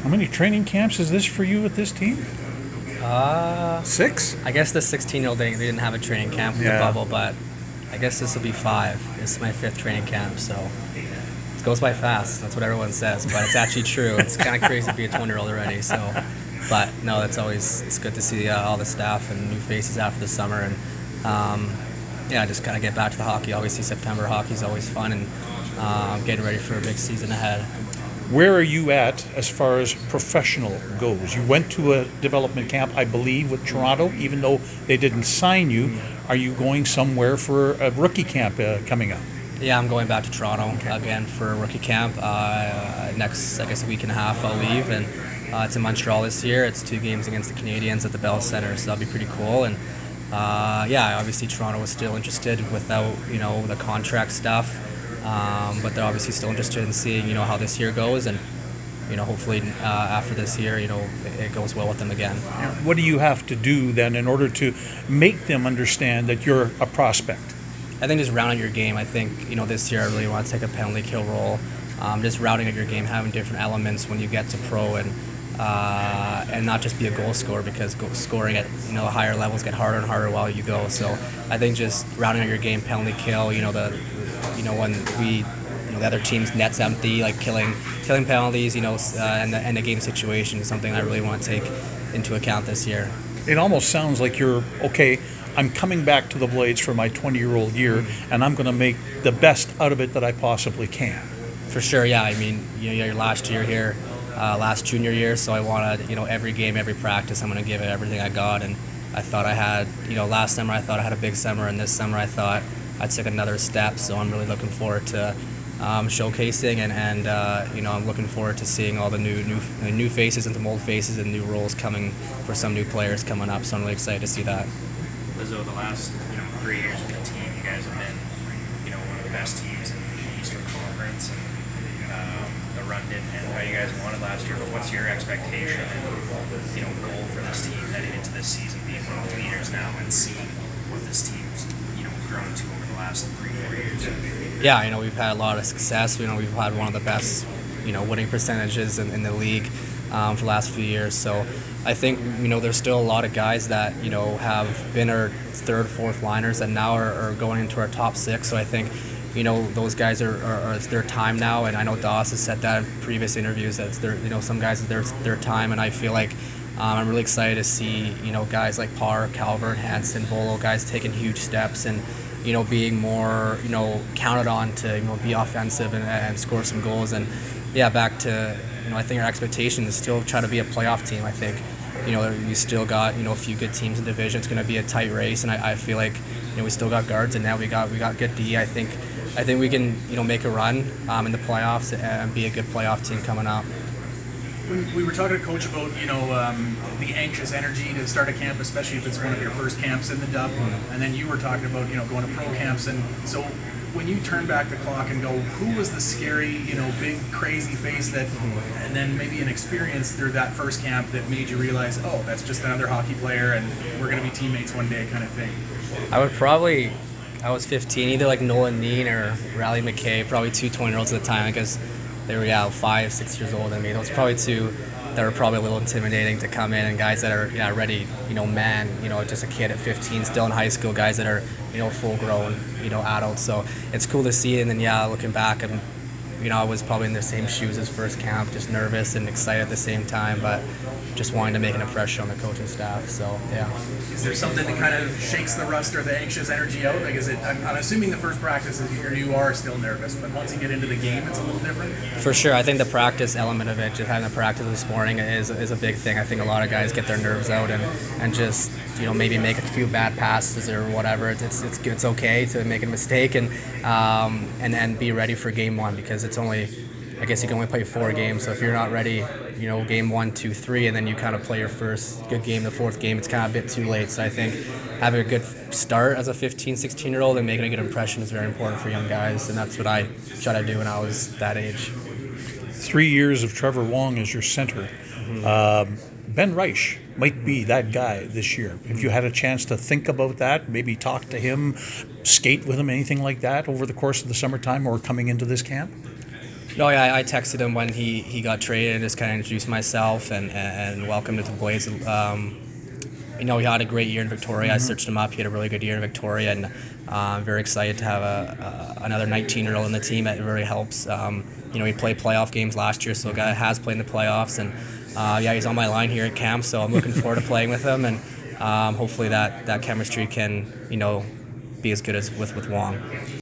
How many training camps is this for you with this team? 6? I guess the 16-year-old they didn't have a training camp with the bubble, but I guess this will be 5. This is my 5th training camp, so it goes by fast. That's what everyone says, but it's actually true. It's kind of crazy to be a 20-year-old already. So, but no, it's good to see all the staff and new faces after the summer, and just kind of get back to the hockey. Obviously, September hockey is always fun, and getting ready for a big season ahead. Where are you at as far as professional goes? You went to a development camp, I believe, with Toronto, even though they didn't sign you. Are you going somewhere for a rookie camp coming up? Yeah, I'm going back to Toronto again for a rookie camp. Next, I guess, a week and a half I'll leave, and it's in Montreal this year. It's 2 games against the Canadiens at the Bell Centre, so that'll be pretty cool. And obviously Toronto was still interested without, the contract stuff. But they're obviously still interested in seeing, how this year goes, and, hopefully after this year, it goes well with them again. What do you have to do then in order to make them understand that you're a prospect? I think just rounding your game. I think, this year I really want to take a penalty kill role. Just rounding out your game, having different elements when you get to pro, and not just be a goal scorer, because scoring at higher levels get harder and harder while you go. So I think just rounding out your game, penalty kill, when the other team's net's empty, like killing penalties, and the game situation is something I really want to take into account this year. It almost sounds like you're, okay, I'm coming back to the Blades for my 20-year-old year, and I'm going to make the best out of it that I possibly can. For sure, yeah. I mean, your last year here, last junior year, so I want to, every game, every practice, I'm going to give it everything I got. And I thought I had, last summer I thought I had a big summer, and this summer I thought I took another step. So I'm really looking forward to showcasing, and I'm looking forward to seeing all the new faces and some old faces and new roles coming for some new players coming up. So I'm really excited to see that. Lizzo, the last 3 years with the team, you guys have been one of the best teams in the Eastern Conference, and the run didn't end how you guys wanted last year. But what's your expectation and goal for this team heading into this season, being one of the leaders now and seeing what this team's grown to over the last 3-4 years? Yeah, we've had a lot of success. We've had one of the best winning percentages in the league for the last few years. So I think there's still a lot of guys that have been our 3rd, 4th liners that now are going into our top 6. So I think those guys are it's their time now, and I know Doss has said that in previous interviews that it's their some guys it's their time, and I feel like I'm really excited to see guys like Parr, Calvert, Hansen, Volo, guys taking huge steps and being more counted on to be offensive and score some goals. And back to I think our expectation is still try to be a playoff team. I think we still got a few good teams in the division. It's going to be a tight race, and I feel like we still got guards, and now we got good D. I think we can make a run in the playoffs and be a good playoff team coming up. We were talking to Coach about the anxious energy to start a camp, especially if it's one of your first camps in the Dub, and then you were talking about going to pro camps. And so when you turn back the clock and go, who was the scary big crazy face that, and then maybe an experience through that first camp that made you realize, oh, that's just another hockey player and we're going to be teammates one day kind of thing? I was 15, either like Nolan Neen or Riley McKay, probably 2 20-year-olds at the time, because they were 5-6 years old. I mean, those probably 2 that were probably a little intimidating to come in, and guys that are ready, man, just a kid at 15 still in high school, guys that are full grown adults. So it's cool to see. And then looking back, and I was probably in the same shoes as first camp, just nervous and excited at the same time, but just wanting to make an impression on the coaching staff. So is there something that kind of shakes the rust or the anxious energy out? Like, I'm assuming the first practice is you are still nervous, but once you get into the game, it's a little different? For sure. I think the practice element of it, just having the practice this morning is a big thing. I think a lot of guys get their nerves out and just maybe make a few bad passes or whatever. It's okay to make a mistake and be ready for game 1, because it's only, I guess you can only play 4 games. So if you're not ready, game 1, 2, 3, and then you kind of play your first good game, the 4th game, it's kind of a bit too late. So I think having a good start as a 15, 16-year-old and making a good impression is very important for young guys, and that's what I tried to do when I was that age. 3 years of Trevor Wong as your center. Ben Reich might be that guy this year. If you had a chance to think about that, maybe talk to him, skate with him, anything like that over the course of the summertime or coming into this camp? No, yeah, I texted him when he got traded and just kind of introduced myself and welcomed him to the Blades. He had a great year in Victoria. I searched him up. He had a really good year in Victoria, and I'm very excited to have another 19-year-old in the team. It really helps. He played playoff games last year, so a guy has played in the playoffs, and he's on my line here at camp, so I'm looking forward to playing with him, and hopefully that chemistry can, be as good as with Wong.